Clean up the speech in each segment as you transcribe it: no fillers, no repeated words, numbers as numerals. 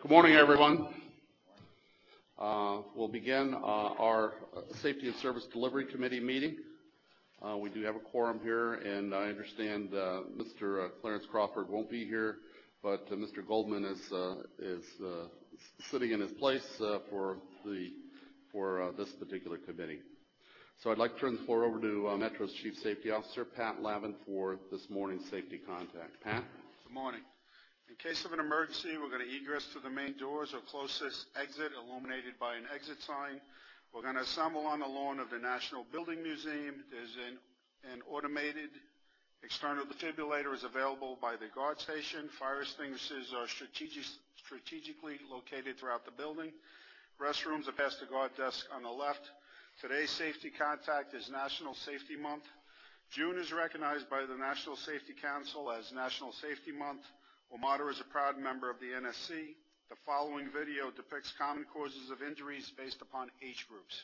Good morning, everyone. We'll begin our Safety and Service Delivery Committee meeting. We do have a quorum here, and I understand Mr. Clarence Crawford won't be here, but Mr. Goldman is sitting in his place for this particular committee. So I'd like to turn the floor over to Metro's Chief Safety Officer, Pat Lavin, for this morning's safety contact. Pat? Good morning. In case of an emergency, we're going to egress to the main doors or closest exit illuminated by an exit sign. We're going to assemble on the lawn of the National Building Museum. There's an automated external defibrillator is available by the guard station. Fire extinguishers are strategically located throughout the building. Restrooms are past the guard desk on the left. Today's safety contact is National Safety Month. June is recognized by the National Safety Council as National Safety Month. WMATA is a proud member of the NSC. The following video depicts common causes of injuries based upon age groups.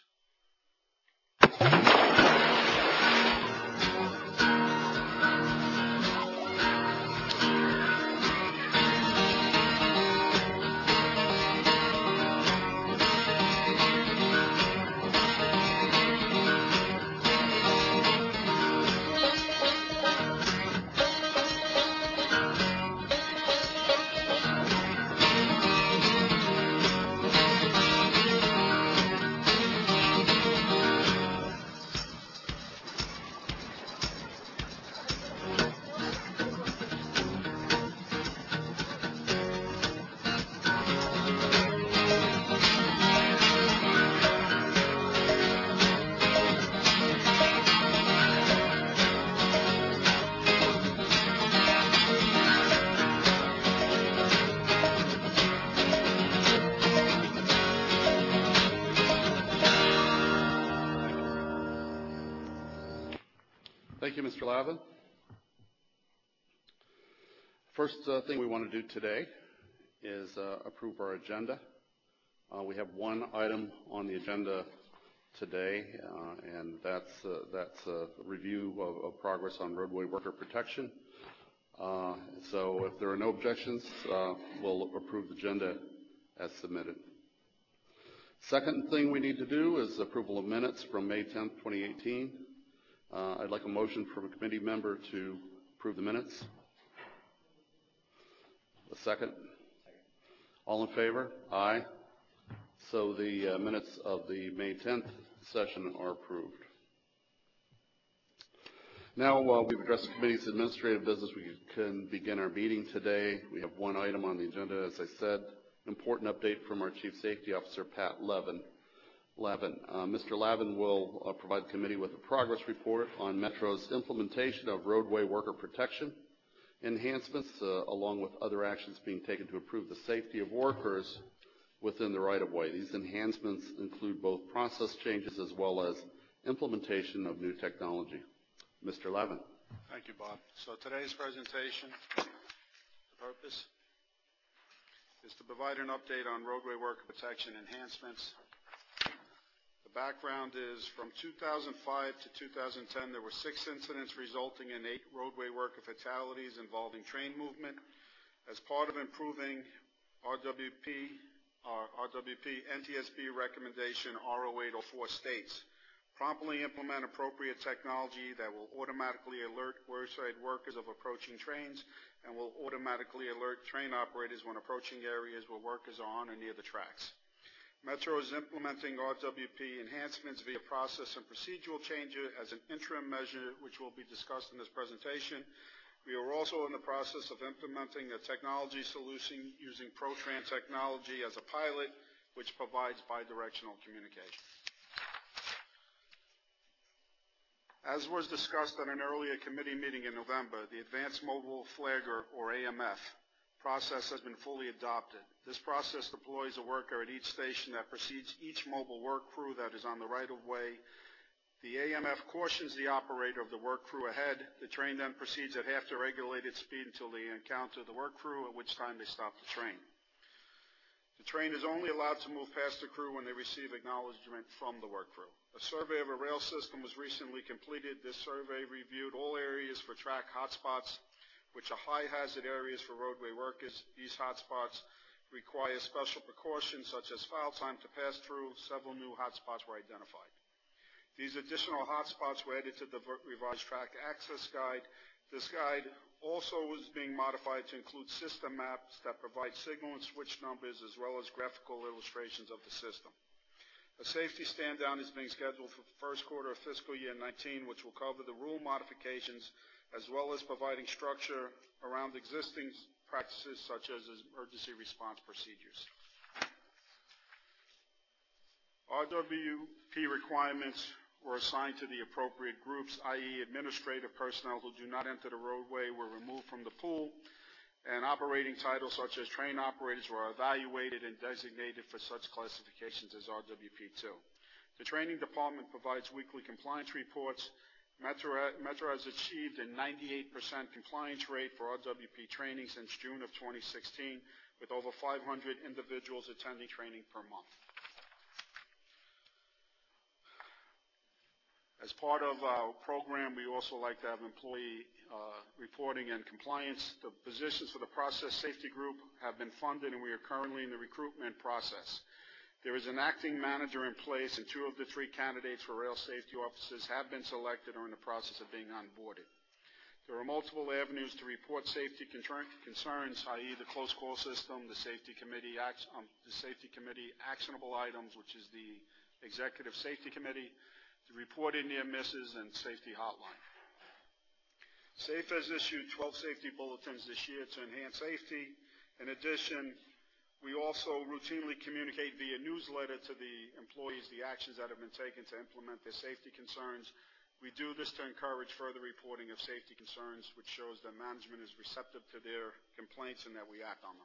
Thank you, Mr. Lavin. First thing we want to do today is approve our agenda. We have one item on the agenda today, and that's a review of progress on roadway worker protection. So if there are no objections, we'll approve the agenda as submitted. Second thing we need to do is approval of minutes from May 10th, 2018. I'd like a motion from a committee member to approve the minutes. A second? All in favor? Aye. So the minutes of the May 10th session are approved. Now, while we've addressed the committee's administrative business, we can begin our meeting today. We have one item on the agenda, as I said, important update from our Chief Safety Officer, Pat Lavin. Mr. Lavin will provide the committee with a progress report on Metro's implementation of roadway worker protection enhancements, along with other actions being taken to improve the safety of workers within the right-of-way. These enhancements include both process changes as well as implementation of new technology. Mr. Lavin. Thank you, Bob. So today's presentation, the purpose is to provide an update on roadway worker protection enhancements. The background is from 2005 to 2010, there were 6 incidents resulting in 8 roadway worker fatalities involving train movement. As part of improving RWP NTSB recommendation R0804 states, promptly implement appropriate technology that will automatically alert roadside workers of approaching trains and will automatically alert train operators when approaching areas where workers are on or near the tracks. Metro is implementing RWP enhancements via process and procedural changes as an interim measure, which will be discussed in this presentation. We are also in the process of implementing a technology solution using ProTran technology as a pilot, which provides bidirectional communication. As was discussed at an earlier committee meeting in November, the Advanced Mobile Flagger, or AMF, process has been fully adopted. This process deploys a worker at each station that precedes each mobile work crew that is on the right-of-way. The AMF cautions the operator of the work crew ahead. The train then proceeds at half the regulated speed until they encounter the work crew, at which time they stop the train. The train is only allowed to move past the crew when they receive acknowledgement from the work crew. A survey of a rail system was recently completed. This survey reviewed all areas for track hotspots, which are high hazard areas for roadway workers. These hotspots require special precautions such as foul time to pass through. Several new hotspots were identified. These additional hotspots were added to the revised track access guide. This guide also is being modified to include system maps that provide signal and switch numbers as well as graphical illustrations of the system. A safety stand-down is being scheduled for the first quarter of fiscal year 19, which will cover the rule modifications as well as providing structure around existing practices such as emergency response procedures. RWP requirements were assigned to the appropriate groups, i.e. administrative personnel who do not enter the roadway were removed from the pool, and operating titles such as train operators were evaluated and designated for such classifications as RWP2. The training department provides weekly compliance reports. Metro has achieved a 98% compliance rate for RWP training since June of 2016, with over 500 individuals attending training per month. As part of our program, we also like to have employee reporting and compliance. The positions for the process safety group have been funded, and we are currently in the recruitment process. There is an acting manager in place, and 2 of the 3 candidates for rail safety officers have been selected or in the process of being onboarded. There are multiple avenues to report safety concerns, i.e. the close call system, the safety committee actionable items, which is the executive safety committee, the reported near misses, and safety hotline. SAFE has issued 12 safety bulletins this year to enhance safety. In addition, we also routinely communicate via newsletter to the employees the actions that have been taken to implement their safety concerns. We do this to encourage further reporting of safety concerns, which shows that management is receptive to their complaints and that we act on them.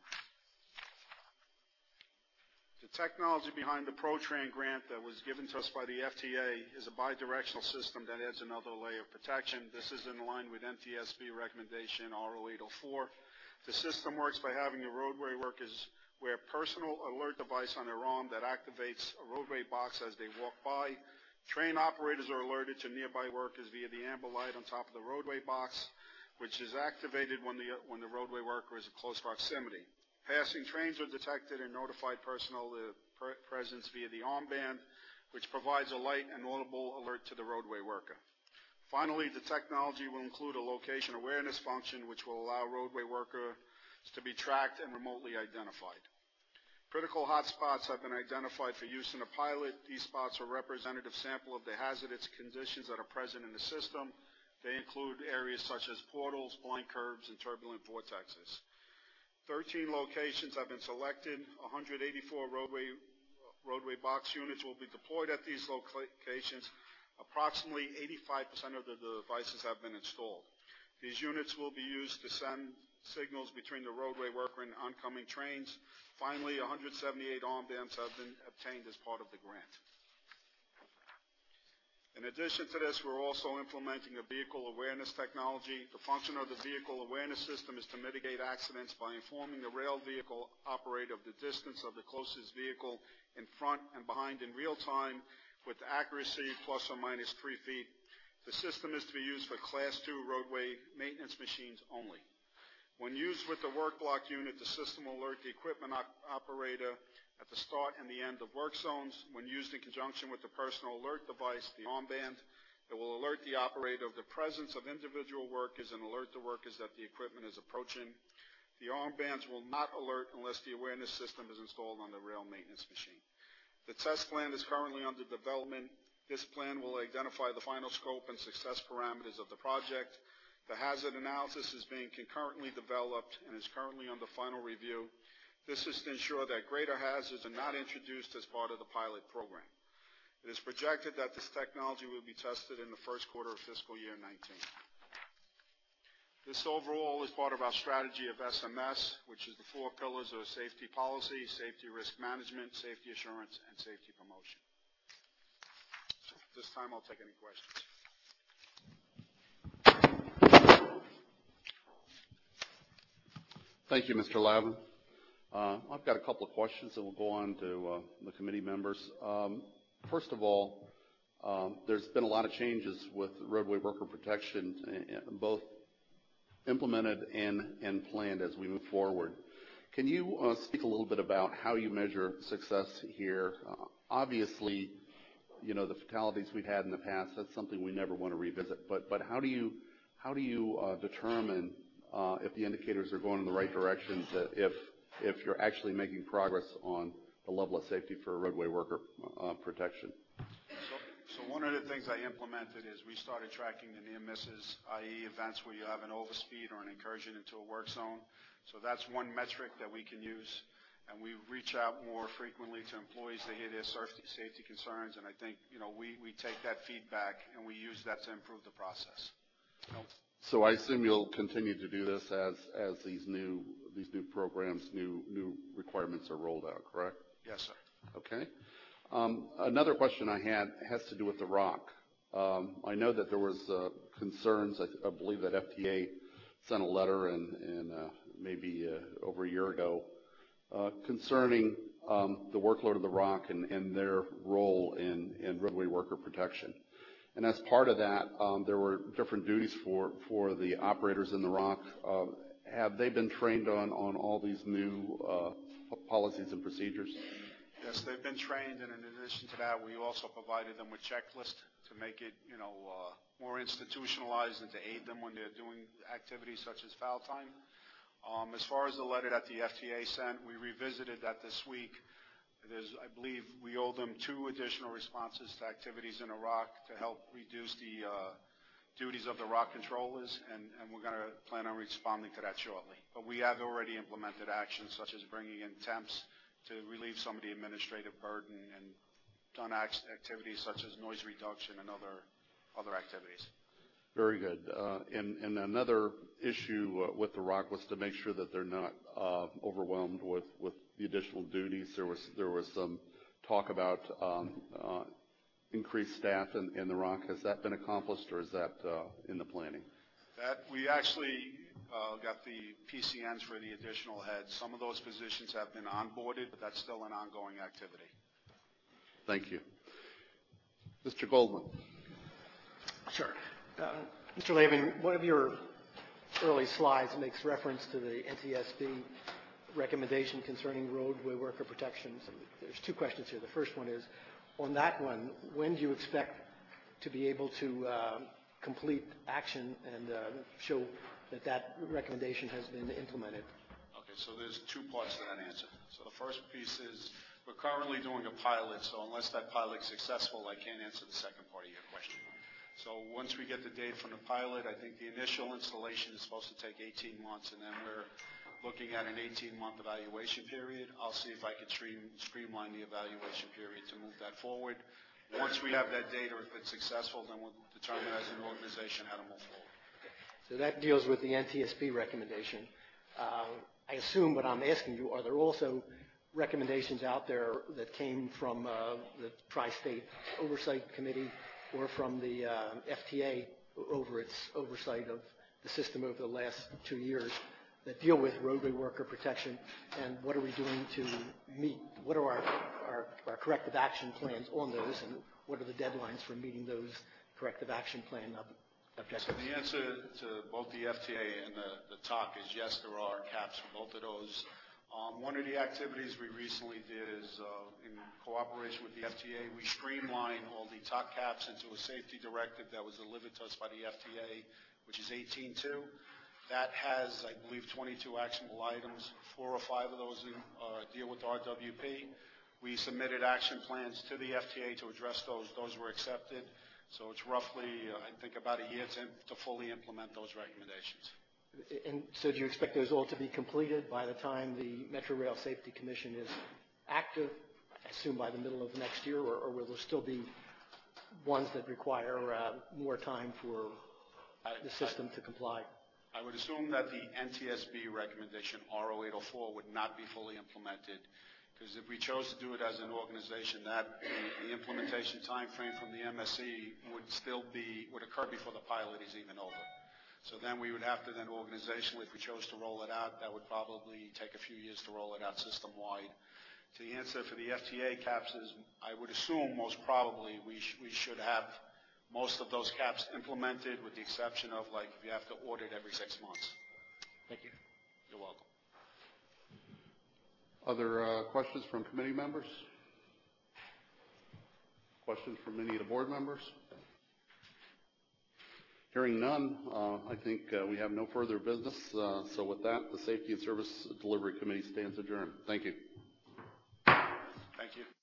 The technology behind the ProTran grant that was given to us by the FTA is a bidirectional system that adds another layer of protection. This is in line with NTSB recommendation R0804. The system works by having the roadway workers wear a personal alert device on their arm that activates a roadway box as they walk by. Train operators are alerted to nearby workers via the amber light on top of the roadway box, which is activated when the roadway worker is in close proximity. Passing trains are detected and notified personnel presence via the armband, which provides a light and audible alert to the roadway worker. Finally, the technology will include a location awareness function, which will allow roadway workers to be tracked and remotely identified. Critical hotspots have been identified for use in a pilot. These spots are a representative sample of the hazardous conditions that are present in the system. They include areas such as portals, blind curves, and turbulent vortexes. 13 locations have been selected. 184 roadway box units will be deployed at these locations. Approximately 85% of the devices have been installed. These units will be used to send signals between the roadway worker and oncoming trains. Finally, 178 armbands have been obtained as part of the grant. In addition to this, we're also implementing a vehicle awareness technology. The function of the vehicle awareness system is to mitigate accidents by informing the rail vehicle operator of the distance of the closest vehicle in front and behind in real time with accuracy plus or minus 3 feet. The system is to be used for Class 2 roadway maintenance machines only. When used with the work block unit, the system will alert the equipment operator at the start and the end of work zones. When used in conjunction with the personal alert device, the armband, it will alert the operator of the presence of individual workers and alert the workers that the equipment is approaching. The armbands will not alert unless the awareness system is installed on the rail maintenance machine. The test plan is currently under development. This plan will identify the final scope and success parameters of the project. The hazard analysis is being concurrently developed and is currently under final review. This is to ensure that greater hazards are not introduced as part of the pilot program. It is projected that this technology will be tested in the first quarter of fiscal year 19. This overall is part of our strategy of SMS, which is the 4 pillars of safety policy, safety risk management, safety assurance, and safety promotion. So at this time, I'll take any questions. Thank you, Mr. Lavin. I've got a couple of questions, and we'll go on to the committee members. First of all, there's been a lot of changes with roadway worker protection, both implemented and planned as we move forward. Can you speak a little bit about how you measure success here? Obviously, you know, the fatalities we've had in the past, that's something we never want to revisit. But how do you determine if the indicators are going in the right direction, that if you're actually making progress on the level of safety for roadway worker protection? So one of the things I implemented is we started tracking the near misses, i.e. events where you have an overspeed or an incursion into a work zone. So that's one metric that we can use. And we reach out more frequently to employees to hear their safety concerns. And I think, you know, we take that feedback and we use that to improve the process. So I assume you'll continue to do this as these new programs, new requirements are rolled out, correct? Yes, sir. Okay. Another question I had has to do with the rock. I know that there was concerns. I believe that FTA sent a letter in maybe over a year ago concerning the workload of the rock and their role in roadway worker protection. And as part of that, there were different duties for the operators in the rock. Have they been trained on all these new policies and procedures? Yes, they've been trained, and in addition to that, we also provided them with checklists to make it, you know, more institutionalized and to aid them when they're doing activities such as foul time. As far as the letter that the FTA sent, we revisited that this week. I believe we owe them 2 additional responses to activities in Iraq to help reduce the duties of the rock controllers, and we're going to plan on responding to that shortly. But we have already implemented actions such as bringing in temps to relieve some of the administrative burden and done activities such as noise reduction and other activities. Very good. And another issue with the rock was to make sure that they're not overwhelmed with the additional duties. There was some talk about increased staff in the rock. Has that been accomplished, or is that in the planning? That we actually got the PCNs for the additional heads. Some of those positions have been onboarded, but that's still an ongoing activity. Thank you. Mr. Goldman. Sure. Mr. Lavin, one of your early slides makes reference to the NTSB recommendation concerning roadway worker protections. There's 2 questions here. The first one is, on that one, when do you expect to be able to complete action and show that recommendation has been implemented? Okay, so there's 2 parts to that answer. So the first piece is we're currently doing a pilot, so unless that pilot's successful, I can't answer the second part of your question. So once we get the data from the pilot, I think the initial installation is supposed to take 18 months, and then we're looking at an 18-month evaluation period. I'll see if I can streamline the evaluation period to move that forward. Once we have that data, if it's successful, then we'll determine as an organization how to move forward. So that deals with the NTSB recommendation. I assume what I'm asking you, are there also recommendations out there that came from the Tri-State Oversight Committee or from the FTA over its oversight of the system over the last 2 years that deal with roadway worker protection, and what are we doing to meet, what are our corrective action plans on those, and what are the deadlines for meeting those corrective action plan objectives? So the answer to both the FTA and the TOC is yes, there are caps for both of those. One of the activities we recently did is, in cooperation with the FTA, we streamlined all the TOC caps into a safety directive that was delivered to us by the FTA, which is 18.2. That has, I believe, 22 actionable items. 4 or 5 of those deal with RWP. We submitted action plans to the FTA to address those. Those were accepted. So it's roughly, I think, about a year to fully implement those recommendations. And so do you expect those all to be completed by the time the Metro Rail Safety Commission is active, I assume by the middle of next year, or will there still be ones that require more time for the system to comply? I would assume that the NTSB recommendation, RO804, would not be fully implemented, because if we chose to do it as an organization, that the implementation time frame from the MSC would occur before the pilot is even over. So then we would have to then organizationally, if we chose to roll it out, that would probably take a few years to roll it out system-wide. To the answer for the FTA caps is, I would assume most probably we should have most of those caps implemented, with the exception of, like, if you have to audit every 6 months. Thank you. You're welcome. Other questions from committee members? Questions from any of the board members? Hearing none, I think we have no further business. So with that, the Safety and Service Delivery Committee stands adjourned. Thank you. Thank you.